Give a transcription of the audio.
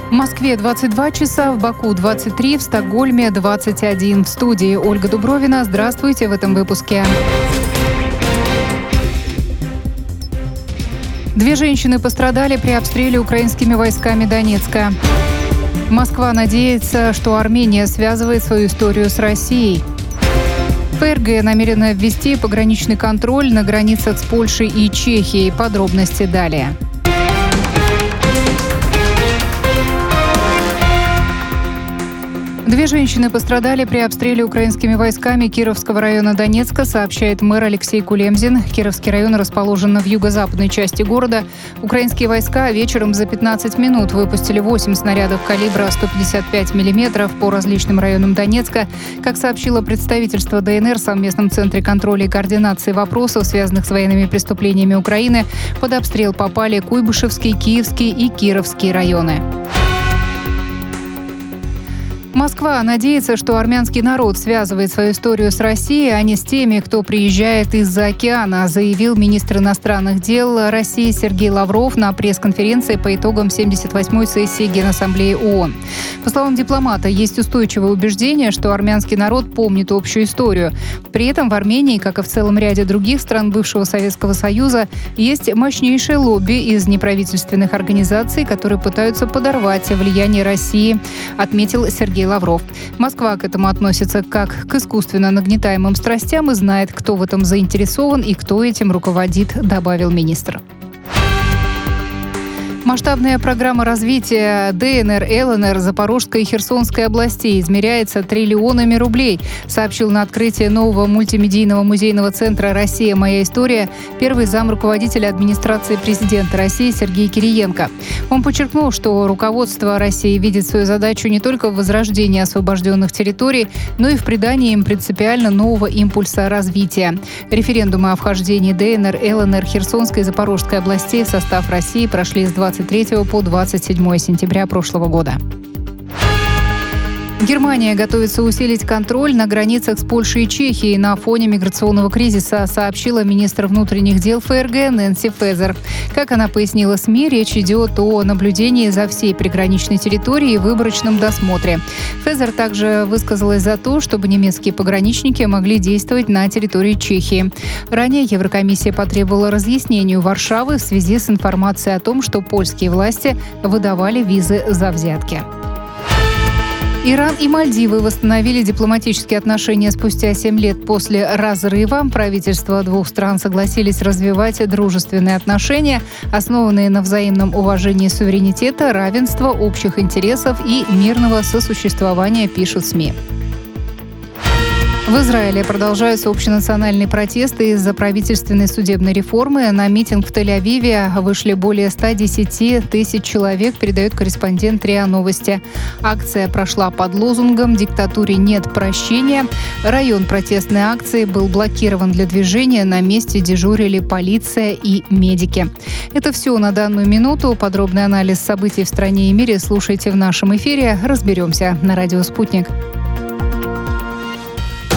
В Москве 22 часа, в Баку 23, в Стокгольме 21. В студии Ольга Дубровина. Здравствуйте в этом выпуске. 2 женщины пострадали при обстреле украинскими войсками Донецка. Москва надеется, что Армения связывает свою историю с Россией. ФРГ намерена ввести пограничный контроль на границах с Польшей и Чехией. Подробности далее. Две женщины пострадали при обстреле украинскими войсками Кировского района Донецка, сообщает мэр Алексей Кулемзин. Кировский район расположен в юго-западной части города. Украинские войска вечером за 15 минут выпустили 8 снарядов калибра 155 мм по различным районам Донецка. Как сообщило представительство ДНР в совместном центре контроля и координации вопросов, связанных с военными преступлениями Украины, под обстрел попали Куйбышевский, Киевский и Кировский районы. Москва надеется, что армянский народ связывает свою историю с Россией, а не с теми, кто приезжает из-за океана, заявил министр иностранных дел России Сергей Лавров на пресс-конференции по итогам 78-й сессии Генассамблеи ООН. По словам дипломата, есть устойчивое убеждение, что армянский народ помнит общую историю. При этом в Армении, как и в целом ряде других стран бывшего Советского Союза, есть мощнейшее лобби из неправительственных организаций, которые пытаются подорвать влияние России, отметил Сергей Лавров. Москва к этому относится как к искусственно нагнетаемым страстям и знает, кто в этом заинтересован и кто этим руководит, добавил министр. Масштабная программа развития ДНР, ЛНР, Запорожской и Херсонской областей измеряется триллионами рублей, сообщил на открытии нового мультимедийного музейного центра «Россия. Моя история» первый замруководителя администрации президента России Сергей Кириенко. Он подчеркнул, что руководство России видит свою задачу не только в возрождении освобожденных территорий, но и в придании им принципиально нового импульса развития. Референдумы о вхождении ДНР, ЛНР, Херсонской и Запорожской областей в состав России прошли с 23 по 27 сентября прошлого года. Германия готовится усилить контроль на границах с Польшей и Чехией на фоне миграционного кризиса, сообщила министр внутренних дел ФРГ Нэнси Фезер. Как она пояснила СМИ, речь идет о наблюдении за всей приграничной территорией и выборочном досмотре. Фезер также высказалась за то, чтобы немецкие пограничники могли действовать на территории Чехии. Ранее Еврокомиссия потребовала разъяснений у Варшавы в связи с информацией о том, что польские власти выдавали визы за взятки. Иран и Мальдивы восстановили дипломатические отношения спустя 7 лет после разрыва. Правительства двух стран согласились развивать дружественные отношения, основанные на взаимном уважении суверенитета, равенства, общих интересов и мирного сосуществования, пишут СМИ. В Израиле продолжаются общенациональные протесты из-за правительственной судебной реформы. На митинг в Тель-Авиве вышли более 110 тысяч человек, передает корреспондент РИА Новости. Акция прошла под лозунгом «Диктатуре нет прощения». Район протестной акции был блокирован для движения. На месте дежурили полиция и медики. Это все на данную минуту. Подробный анализ событий в стране и мире слушайте в нашем эфире. Разберемся на радио «Спутник».